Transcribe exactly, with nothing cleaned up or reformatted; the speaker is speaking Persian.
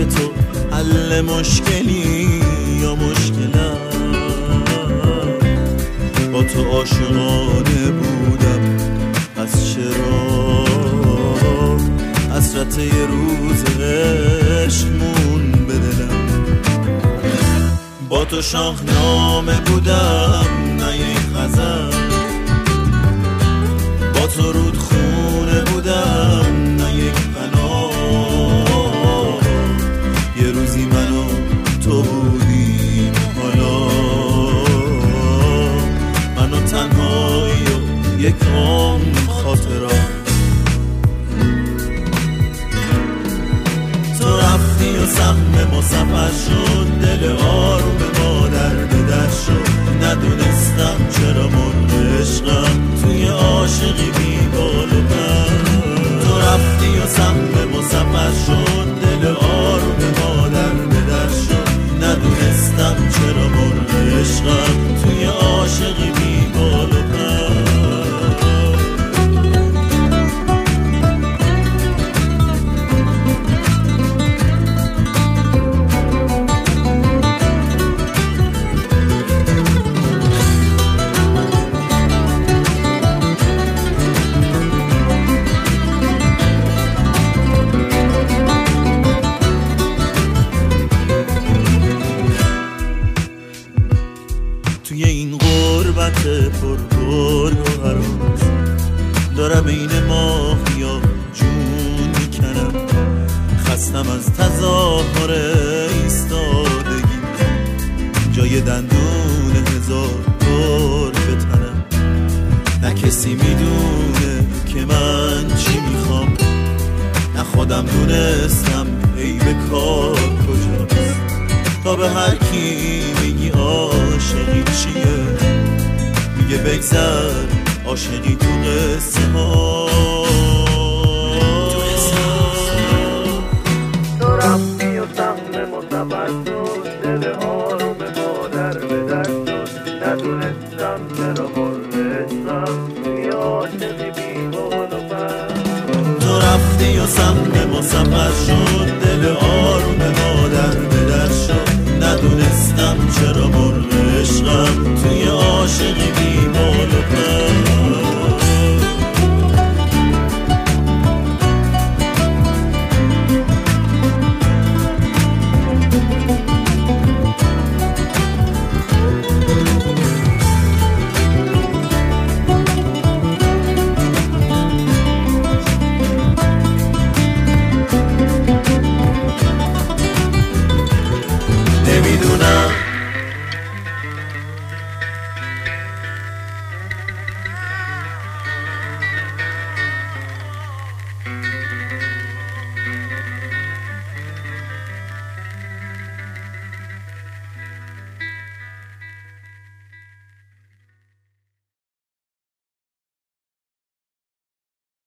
تو حل مشکلی یا مشکلم. با تو عاشقانه بودم، پس چرا حسرت یه روز عشقمون به دلم. با تو شاهنامه بودم نه یک غزل، با تو رودخونه بودم نه یک پناه. یه روزی من و تو بودیم حالا من و تنهایی و یک عمر خاطرات. تو رفتی و سهم ما سفر شد، دل آروم ما در به در شد. ندونستم چرا مرد عشقم توی عاشقی بی بال و پر. تو رفتی و سهم ما سفر شد، دل آروم ما در به در شد. ندونستم چرا مرد عشقم توی عاشقی بی بال و پر. توی این غربت پر گرگ و هراس دارم این ماهیا جون میکنم. خستم از تظاهر ایستادگی، جای دندون هزار دور به تنم. نه کسی میدونه که من چی میخوام، نه خودم دونستم ای به کار کجاست. تا به هر کی میگی عاشقی چیه، میگه بگذر عاشقی تو قصه ها. تو رفتی و سهم ما سفر شد، دل آروم ما در به در شد. ندونستم چرا مرد عشقم توی عاشقی بی بال و پر. تو رفتی و سهم ما سفر شد،